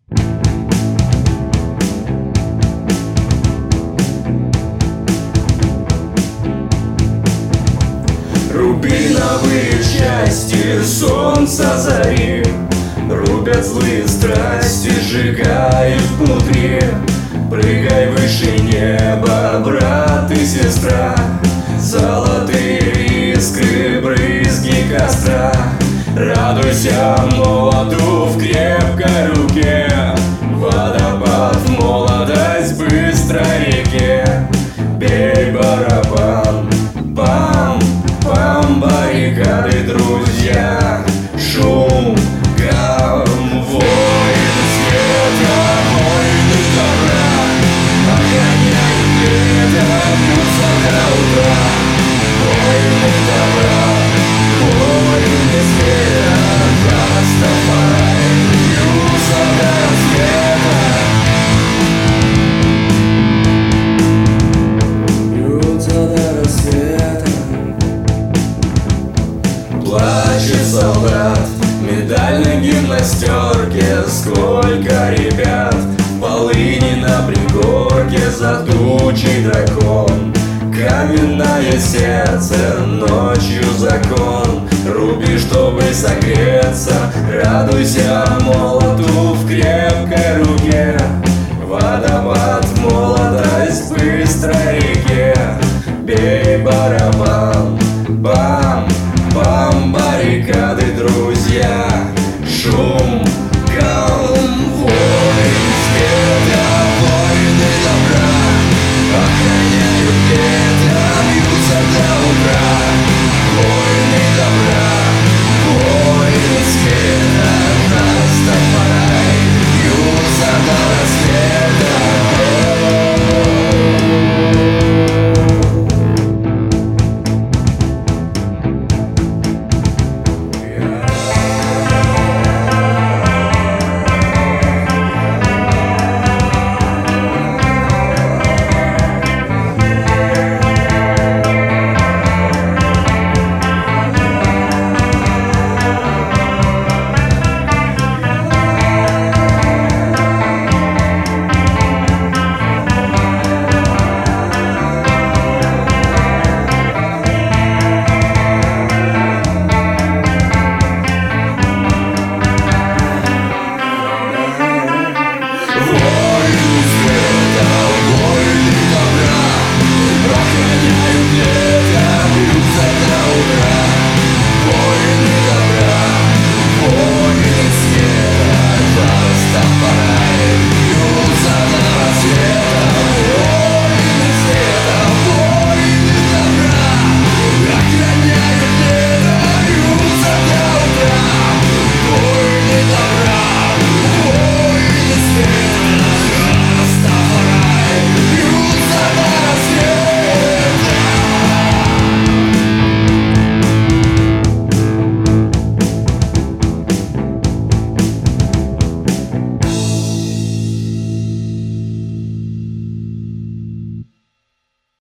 Рубиновые части солнца зари рубят злые страсти, сжигают внутри. Прыгай выше неба, брат и сестра, золотые искры, брызги костра. Радуйся молоду в крепкой руке, водопад в молодость быстрой реке. Бей барабан, пам-пам, баррикады, друзья, шум, гам, воины света, воины добра, огоняют лето, бьются до утра. Воины добра, воины света, Растафари, бьются до рассвета. Бьются до рассвета. Плачет солдат в медальной гимнастерке. Сколько ребят в полыни на пригорке. За тучей дракон, каменное сердце, ночью закон. Руби, чтобы согреться, радуйся